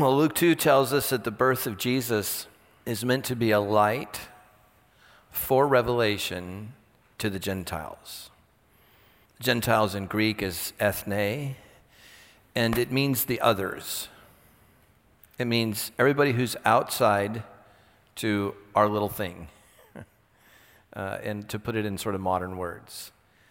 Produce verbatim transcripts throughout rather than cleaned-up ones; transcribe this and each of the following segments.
Well, Luke two tells us that the birth of Jesus is meant to be a light for revelation to the Gentiles. Gentiles in Greek is ethne, and it means the others. It means everybody who's outside to our little thing, uh, and to put it in sort of modern words.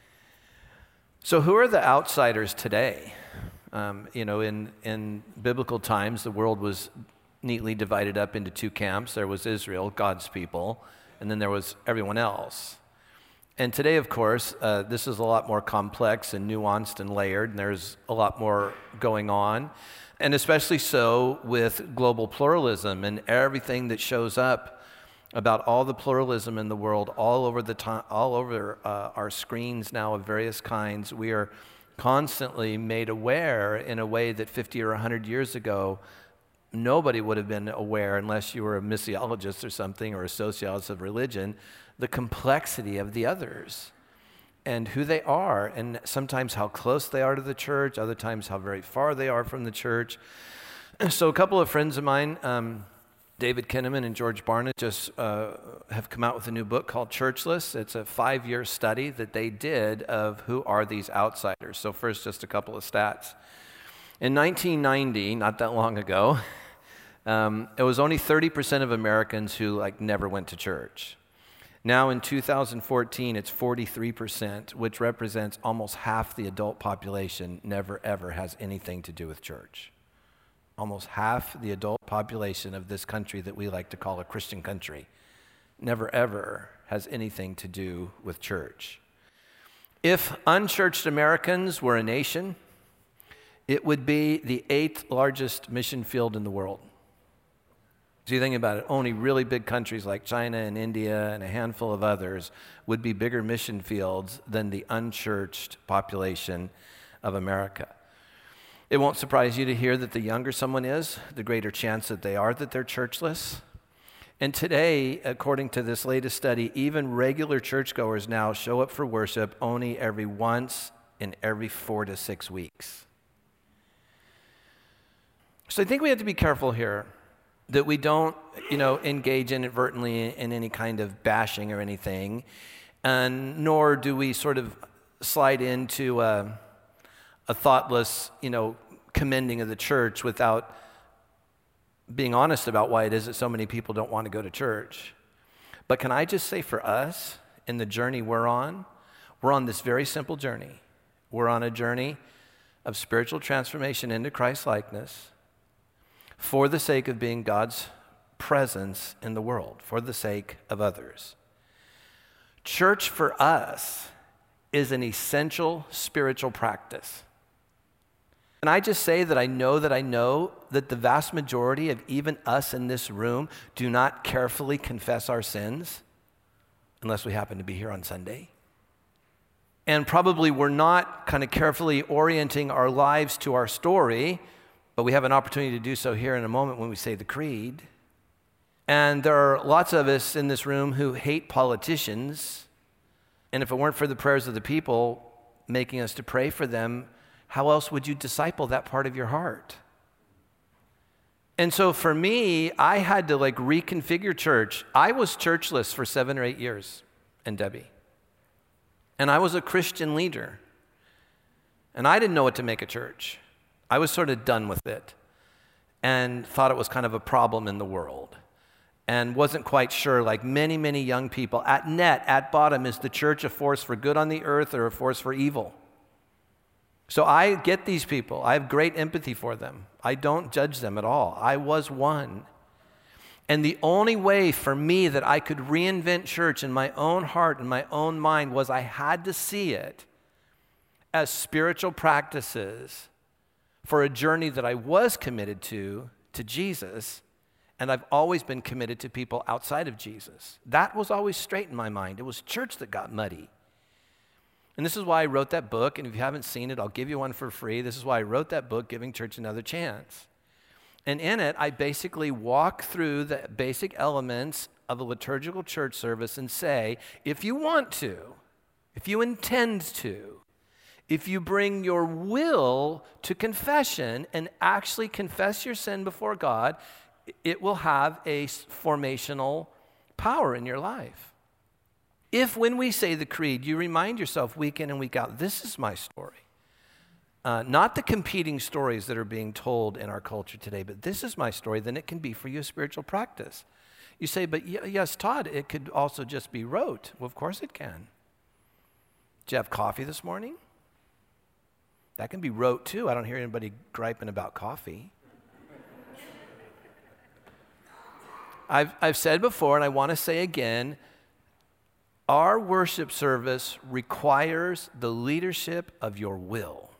So who are the outsiders today? Um, you know, in, in biblical times, the world was neatly divided up into two camps. There was Israel, God's people, and then there was everyone else. And today, of course, uh, this is a lot more complex and nuanced and layered, and there's a lot more going on, and especially so with global pluralism and everything that shows up about all the pluralism in the world, all over the time, all over uh, our screens now of various kinds. We are constantly made aware in a way that fifty or one hundred years ago, nobody would have been aware unless you were a missiologist or something, or a sociologist of religion, the complexity of the others and who they are, and sometimes how close they are to the church, other times how very far they are from the church. So a couple of friends of mine, um, David Kinnaman and George Barna, just uh, have come out with a new book called Churchless. It's a five-year study that they did of who are these outsiders. So first, just a couple of stats. In nineteen ninety, not that long ago, um, it was only thirty percent of Americans who like never went to church. Now in two thousand fourteen, it's forty-three percent, which represents almost half the adult population never ever has anything to do with church. Almost half the adult population of this country that we like to call a Christian country never ever has anything to do with church. If unchurched Americans were a nation, it would be the eighth largest mission field in the world. So you think about it, only really big countries like China and India and a handful of others would be bigger mission fields than the unchurched population of America. It won't surprise you to hear that the younger someone is, the greater chance that they are that they're churchless. And today, according to this latest study, even regular churchgoers now show up for worship only every once in every four to six weeks. So I think we have to be careful here that we don't, you know, engage inadvertently in any kind of bashing or anything, and nor do we sort of slide into uh, a thoughtless, you know, commending of the church without being honest about why it is that so many people don't want to go to church. But can I just say for us, in the journey we're on, we're on this very simple journey. We're on a journey of spiritual transformation into Christ-likeness for the sake of being God's presence in the world, for the sake of others. Church for us is an essential spiritual practice. And I just say that I know that I know that the vast majority of even us in this room do not carefully confess our sins unless we happen to be here on Sunday. And probably we're not kind of carefully orienting our lives to our story, but we have an opportunity to do so here in a moment when we say the creed. And there are lots of us in this room who hate politicians, and if it weren't for the prayers of the people making us to pray for them, how else would you disciple that part of your heart? And so for me, I had to like reconfigure church. I was churchless for seven or eight years, and Debbie. And I was a Christian leader. And I didn't know what to make of church. I was sort of done with it and thought it was kind of a problem in the world and wasn't quite sure, like many, many young people, at net, at bottom, is the church a force for good on the earth or a force for evil? So I get these people. I have great empathy for them. I don't judge them at all. I was one. And the only way for me that I could reinvent church in my own heart and my own mind was I had to see it as spiritual practices for a journey that I was committed to, to Jesus, and I've always been committed to people outside of Jesus. That was always straight in my mind. It was church that got muddy. And this is why I wrote that book, and if you haven't seen it, I'll give you one for free. This is why I wrote that book, Giving Church Another Chance. And in it, I basically walk through the basic elements of a liturgical church service and say, if you want to, if you intend to, if you bring your will to confession and actually confess your sin before God, it will have a formational power in your life. If when we say the creed, you remind yourself week in and week out, this is my story. Uh, not the competing stories that are being told in our culture today, but this is my story, then it can be for you a spiritual practice. You say, but y- yes, Todd, it could also just be rote. Well, of course it can. Did you have coffee this morning? That can be rote too. I don't hear anybody griping about coffee. I've, I've said before, and I want to say again, our worship service requires the leadership of your will.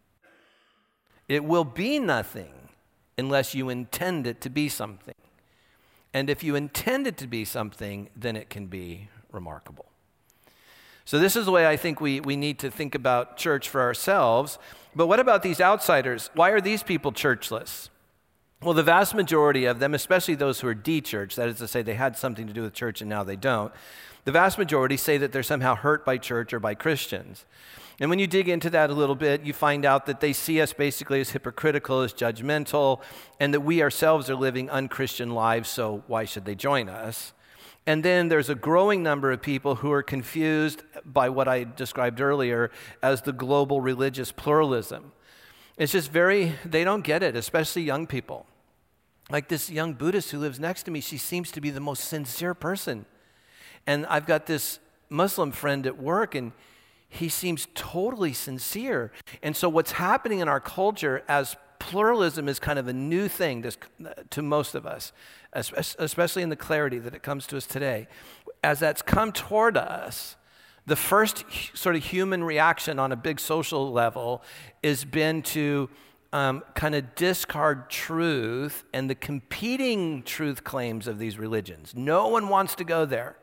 It will be nothing unless you intend it to be something. And if you intend it to be something, then it can be remarkable. So this is the way I think we, we need to think about church for ourselves. But what about these outsiders? Why are these people churchless? Well, the vast majority of them, especially those who are de-church, that is to say they had something to do with church and now they don't, the vast majority say that they're somehow hurt by church or by Christians. And when you dig into that a little bit, you find out that they see us basically as hypocritical, as judgmental, and that we ourselves are living unchristian lives, so why should they join us? And then there's a growing number of people who are confused by what I described earlier as the global religious pluralism. It's just very, they don't get it, especially young people. Like this young Buddhist who lives next to me, she seems to be the most sincere person. And I've got this Muslim friend at work, and he seems totally sincere. And so what's happening in our culture as pluralism is kind of a new thing to, to most of us, especially in the clarity that it comes to us today. As that's come toward us, the first sort of human reaction on a big social level has been to um, kind of discard truth and the competing truth claims of these religions. No one wants to go there.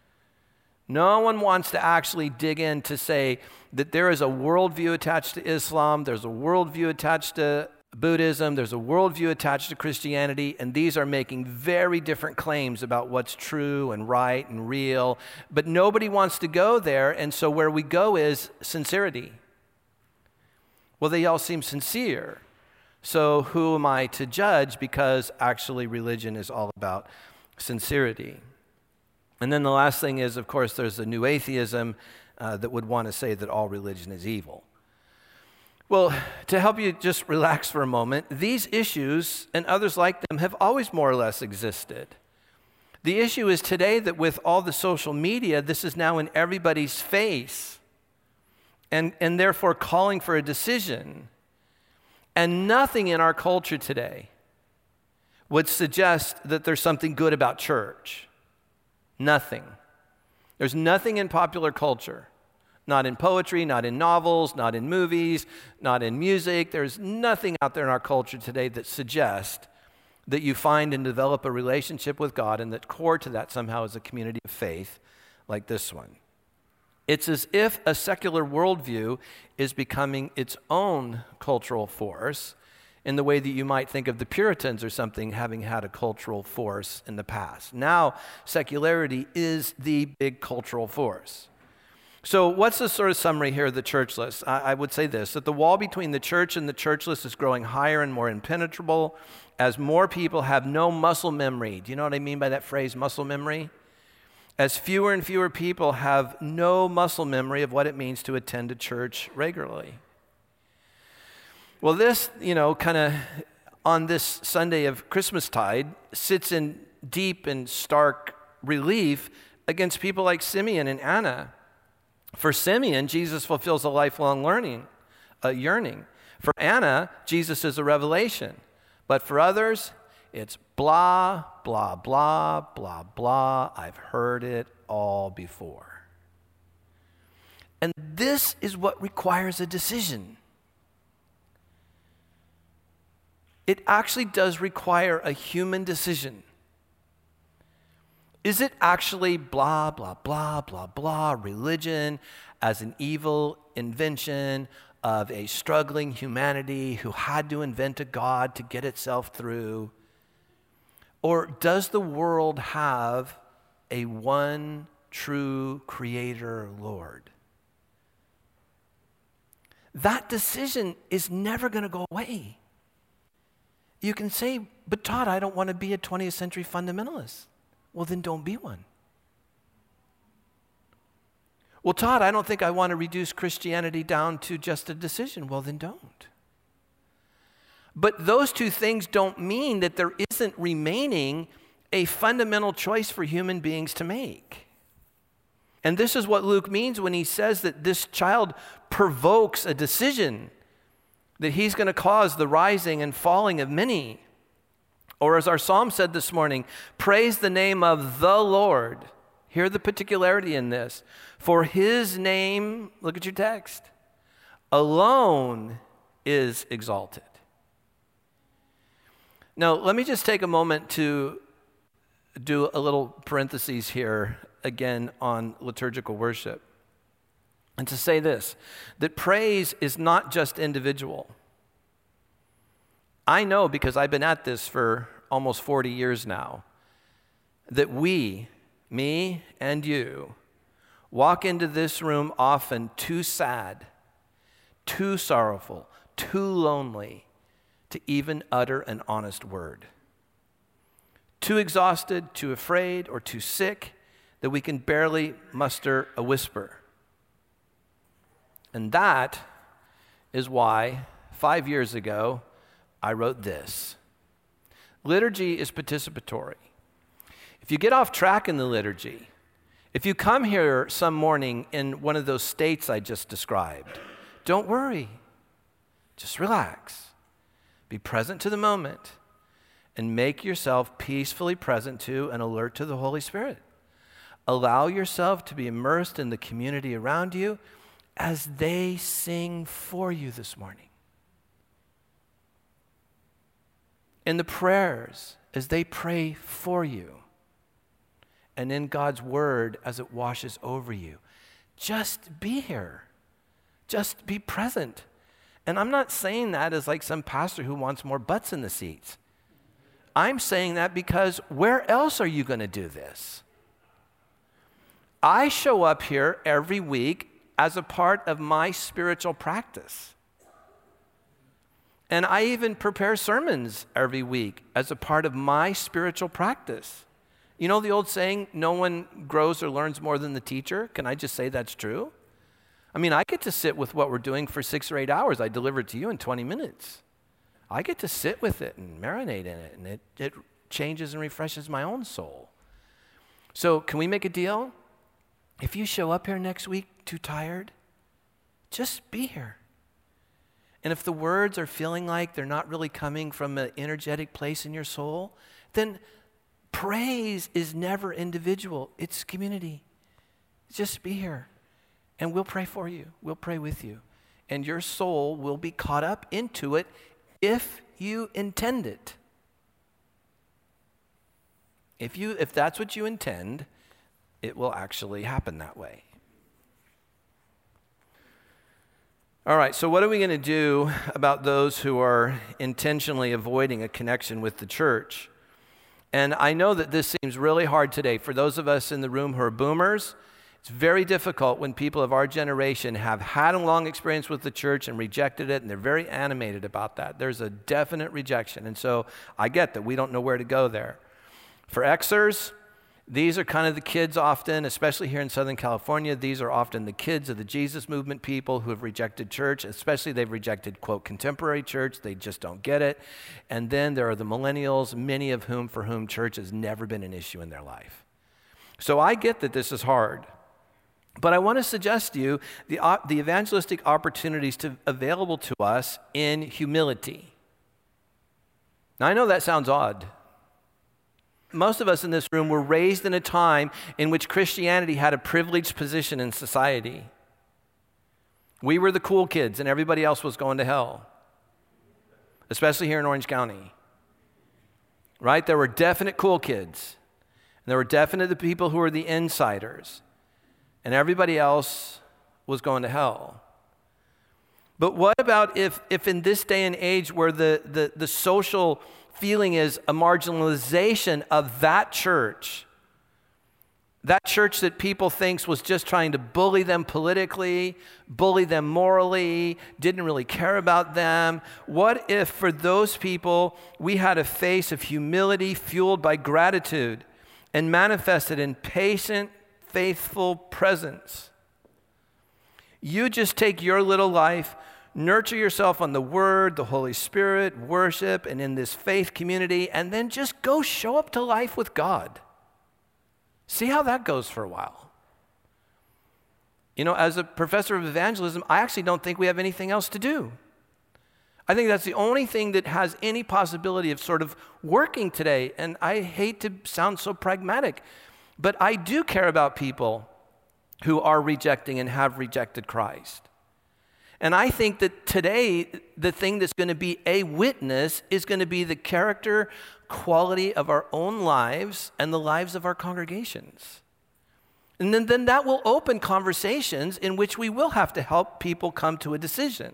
No one wants to actually dig in to say that there is a worldview attached to Islam, there's a worldview attached to Buddhism, there's a worldview attached to Christianity, and these are making very different claims about what's true and right and real, but nobody wants to go there, and so where we go is sincerity. Well, they all seem sincere, so who am I to judge, because actually religion is all about sincerity. And then the last thing is, of course, there's the new atheism uh, that would want to say that all religion is evil. Well, to help you just relax for a moment, these issues and others like them have always more or less existed. The issue is today that with all the social media, this is now in everybody's face and, and therefore calling for a decision. And nothing in our culture today would suggest that there's something good about church. Nothing. There's nothing in popular culture, not in poetry, not in novels, not in movies, not in music. There's nothing out there in our culture today that suggests that you find and develop a relationship with God, and that core to that somehow is a community of faith like this one. It's as if a secular worldview is becoming its own cultural force, in the way that you might think of the Puritans or something having had a cultural force in the past. Now, secularity is the big cultural force. So what's the sort of summary here of the churchless? I, I would say this, that the wall between the church and the churchless is growing higher and more impenetrable as more people have no muscle memory. Do you know what I mean by that phrase, muscle memory? As fewer and fewer people have no muscle memory of what it means to attend a church regularly. Well, this, you know, kind of on this Sunday of Christmastide sits in deep and stark relief against people like Simeon and Anna. For Simeon, Jesus fulfills a lifelong learning, a yearning. For Anna, Jesus is a revelation. But for others, it's blah, blah, blah, blah, blah. I've heard it all before. And this is what requires a decision. It actually does require a human decision. Is it actually blah, blah, blah, blah, blah, religion as an evil invention of a struggling humanity who had to invent a God to get itself through? Or does the world have a one true creator Lord? that decision is never going to go away. You can say, but Todd, I don't want to be a twentieth century fundamentalist. Well, then don't be one. Well, Todd, I don't think I want to reduce Christianity down to just a decision. Well, then don't. But those two things don't mean that there isn't remaining a fundamental choice for human beings to make. And this is what Luke means when he says that this child provokes a decision, that he's going to cause the rising and falling of many. Or as our psalm said this morning, praise the name of the Lord. Hear the particularity in this. For his name, look at your text, alone is exalted. Now, let me just take a moment to do a little parentheses here again on liturgical worship. And to say this, that praise is not just individual. I know, because I've been at this for almost forty years now, that we, me and you, walk into this room often too sad, too sorrowful, too lonely to even utter an honest word. Too exhausted, too afraid, or too sick that we can barely muster a whisper. And that is why five years ago I wrote this. Liturgy is participatory. If you get off track in the liturgy, if you come here some morning in one of those states I just described, don't worry. Just relax. Be present to the moment and make yourself peacefully present to and alert to the Holy Spirit. Allow yourself to be immersed in the community around you as they sing for you this morning. In the prayers, as they pray for you. And in God's word as it washes over you. Just be here. Just be present. And I'm not saying that as like some pastor who wants more butts in the seats. I'm saying that because where else are you going to do this? I show up here every week as a part of my spiritual practice. And I even prepare sermons every week as a part of my spiritual practice. You know the old saying, no one grows or learns more than the teacher? Can I just say that's true? I mean, I get to sit with what we're doing for six or eight hours. I deliver it to you in twenty minutes. I get to sit with it and marinate in it, and it, it changes and refreshes my own soul. So can we make a deal? If you show up here next week too tired, just be here. And if the words are feeling like they're not really coming from an energetic place in your soul, then praise is never individual. It's community. Just be here. And we'll pray for you. We'll pray with you. And your soul will be caught up into it if you intend it. If you, if that's what you intend, it will actually happen that way. All right, so what are we going to do about those who are intentionally avoiding a connection with the church? And I know that this seems really hard today. For those of us in the room who are boomers, it's very difficult when people of our generation have had a long experience with the church and rejected it, and they're very animated about that. There's a definite rejection, and so I get that we don't know where to go there. For Xers, these are kind of the kids often, especially here in Southern California, these are often the kids of the Jesus movement people who have rejected church, especially they've rejected, quote, contemporary church. They just don't get it. And then there are the millennials, many of whom, for whom church has never been an issue in their life. So I get that this is hard. But I want to suggest to you the, uh, the evangelistic opportunities to, available to us in humility. Now, I know that sounds odd. Most of us in this room were raised in a time in which Christianity had a privileged position in society. We were the cool kids and everybody else was going to hell, especially here in Orange County. Right? There were definite cool kids. And there were definite the people who were the insiders. And everybody else was going to hell. But what about if, if in this day and age where the, the, the social feeling is a marginalization of that church, That church that people think was just trying to bully them politically, bully them morally, didn't really care about them. What if for those people we had a face of humility fueled by gratitude and manifested in patient, faithful presence? You just take your little life, nurture yourself on the Word, the Holy Spirit, worship, and in this faith community, and then just go show up to life with God. See how that goes for a while. You know, as a professor of evangelism, I actually don't think we have anything else to do. I think that's the only thing that has any possibility of sort of working today. And I hate to sound so pragmatic, but I do care about people who are rejecting and have rejected Christ. And I think that today, the thing that's going to be a witness is going to be the character, quality of our own lives and the lives of our congregations. And then, then that will open conversations in which we will have to help people come to a decision.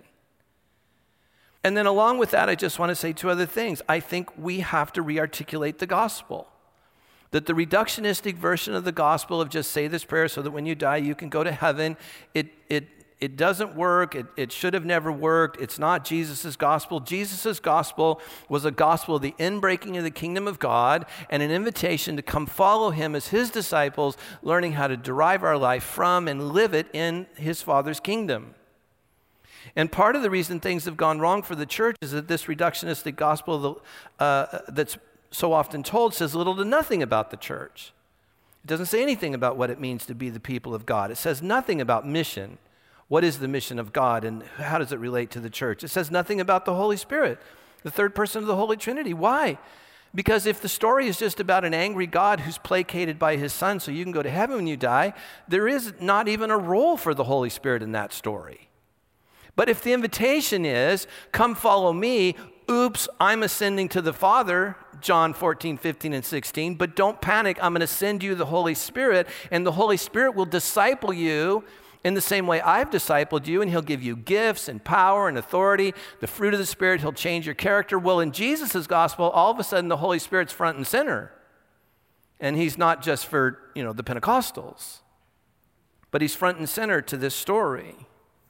And then along with that, I just want to say two other things. I think we have to re-articulate the gospel. That the reductionistic version of the gospel of just say this prayer so that when you die you can go to heaven, it it it doesn't work. It, it should have never worked. It's not Jesus' gospel. Jesus' gospel was a gospel of the inbreaking of the kingdom of God and an invitation to come follow him as his disciples, learning how to derive our life from and live it in his Father's kingdom. And part of the reason things have gone wrong for the church is that this reductionistic gospel uh, that's so often told says little to nothing about the church. It doesn't say anything about what it means to be the people of God. It says nothing about mission. What is the mission of God and how does it relate to the church? It says nothing about the Holy Spirit, the third person of the Holy Trinity. Why? Because if the story is just about an angry God who's placated by his son so you can go to heaven when you die, there is not even a role for the Holy Spirit in that story. But if the invitation is, come follow me, oops, I'm ascending to the Father, John fourteen, fifteen, and sixteen, but don't panic, I'm going to send you the Holy Spirit, and the Holy Spirit will disciple you in the same way I've discipled you, and he'll give you gifts and power and authority, the fruit of the Spirit, he'll change your character. Well, in Jesus' gospel, all of a sudden the Holy Spirit's front and center. And he's not just for, you know, the Pentecostals, but he's front and center to this story.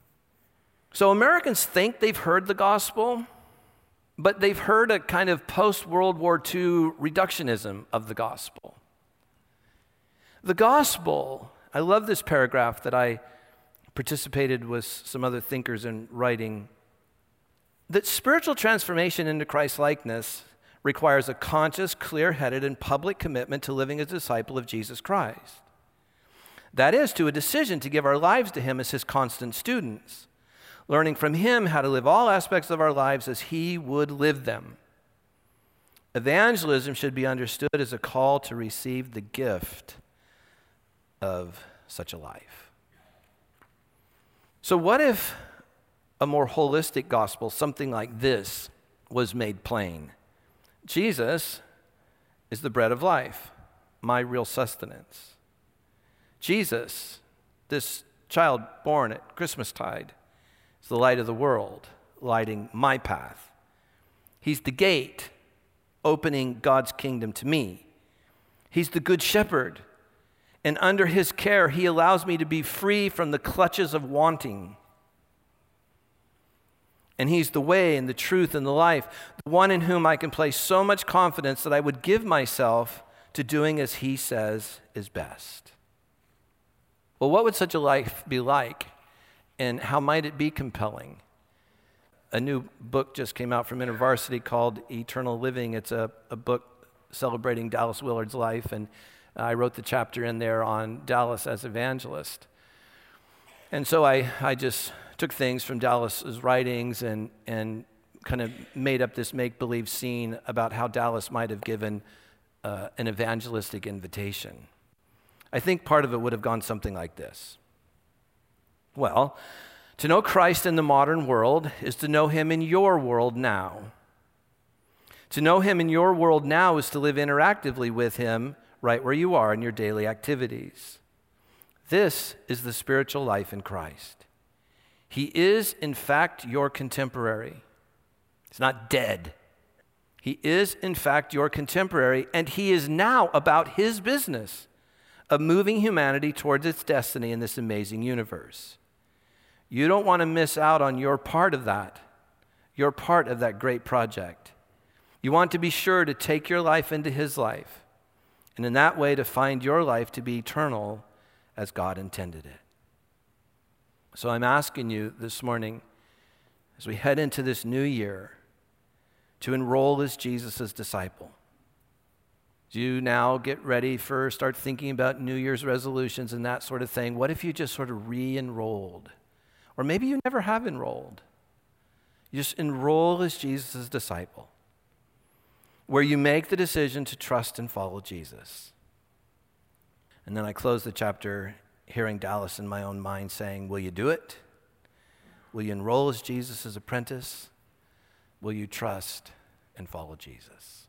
So Americans think they've heard the gospel, but they've heard a kind of post-World War Two reductionism of the gospel. The gospel, I love this paragraph that I participated with some other thinkers in writing, that spiritual transformation into Christ-likeness requires a conscious, clear-headed, and public commitment to living as a disciple of Jesus Christ. That is, to a decision to give our lives to him as his constant students, learning from him how to live all aspects of our lives as he would live them. Evangelism should be understood as a call to receive the gift of such a life. So what if a more holistic gospel, something like this, was made plain? Jesus is the bread of life, my real sustenance. Jesus, this child born at Christmastide, is the light of the world, lighting my path. He's the gate, opening God's kingdom to me. He's the good shepherd, and under his care, he allows me to be free from the clutches of wanting. And he's the way and the truth and the life, the one in whom I can place so much confidence that I would give myself to doing as he says is best. Well, what would such a life be like, and how might it be compelling? A new book just came out from InterVarsity called Eternal Living. It's a, a book celebrating Dallas Willard's life, and I wrote the chapter in there on Dallas as evangelist. And so I, I just took things from Dallas's writings and, and kind of made up this make-believe scene about how Dallas might have given uh, an evangelistic invitation. I think part of it would have gone something like this. Well, to know Christ in the modern world is to know him in your world now. To know him in your world now is to live interactively with him right where you are in your daily activities. This is the spiritual life in Christ. He is, in fact, your contemporary. He's not dead. He is, in fact, your contemporary, and he is now about his business of moving humanity towards its destiny in this amazing universe. You don't want to miss out on your part of that, your part of that great project. You want to be sure to take your life into his life, and in that way to find your life to be eternal as God intended it. So I'm asking you this morning, as we head into this new year, to enroll as Jesus' disciple. Do you now get ready for, start thinking about New Year's resolutions and that sort of thing? What if you just sort of re-enrolled? Or maybe you never have enrolled. You just enroll as Jesus' disciple, where you make the decision to trust and follow Jesus. And then I close the chapter hearing Dallas in my own mind saying, will you do it? Will you enroll as Jesus' apprentice? Will you trust and follow Jesus?